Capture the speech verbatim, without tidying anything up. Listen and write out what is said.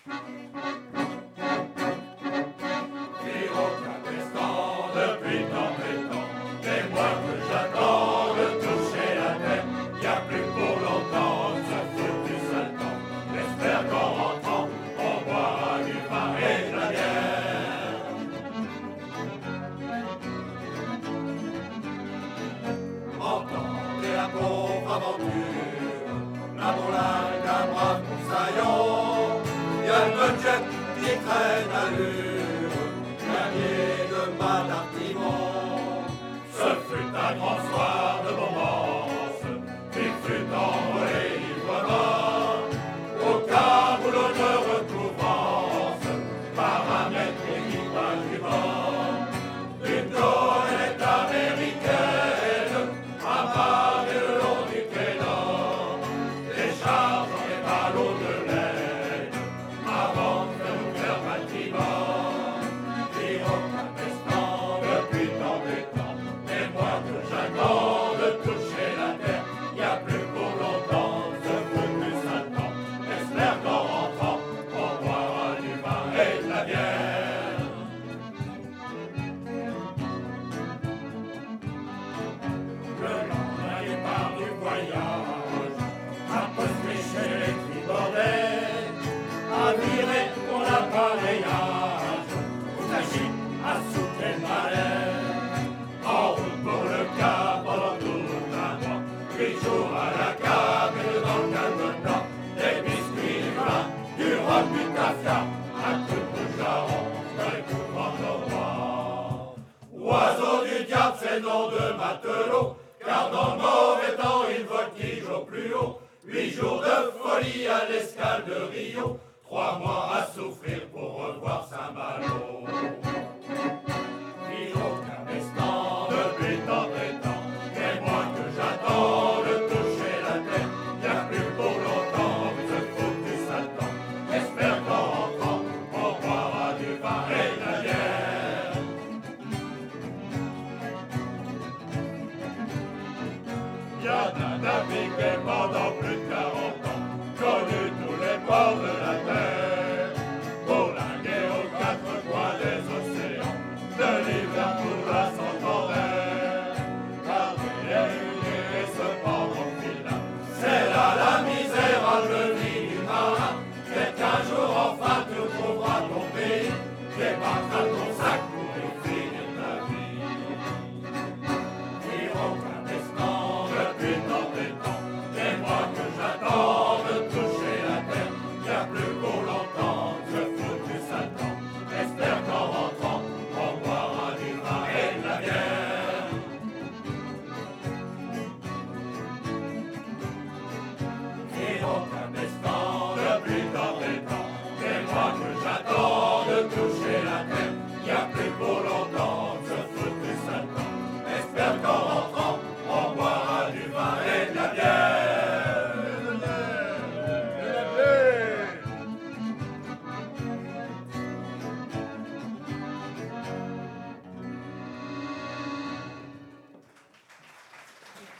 Depuis tant et tant, des mois que j'attends de toucher la terre, y a plus pour longtemps ce foutu sale temps. J'espère qu'en rentrant, on boira du vin et de la bière. Entendez la pauvre aventure, la moulagne d'un brave moussaillon, y a le budget qui traîne à l'ure, gagné de Madame Timon. Ce fut un grand soir de romance, il fut envolé librement, au cas où l'honneur recouvrance, par un maître équipage du vent. Une goélette américaine, à barrer le long du Quédan, déchargeant les ballots de l'aide, avant de faire nous faire bâtiment. Depuis tant et tant, et moi que j'attends de toucher la terre, y a plus pour longtemps ce foutu sale temps. J'espère qu'en rentrant, on boira du vin et de la bière. Le lendemain départ du voyage, après chez les tribordets, à virer pour l'appareillage, à souffler le malais, en route pour le Cap pendant tout un mois, huit jours à la cave et dans le calme blanc, des biscuits, du vin, du rhum, du cafia, un coup de jarron, un couvent de roi. Oiseau du diable, c'est le nom de matelot, car dans le mauvais temps, il voltige au plus haut. Huit jours de folie à l'escale de Rio, trois mois à souffrir pour revoir Saint-Malo.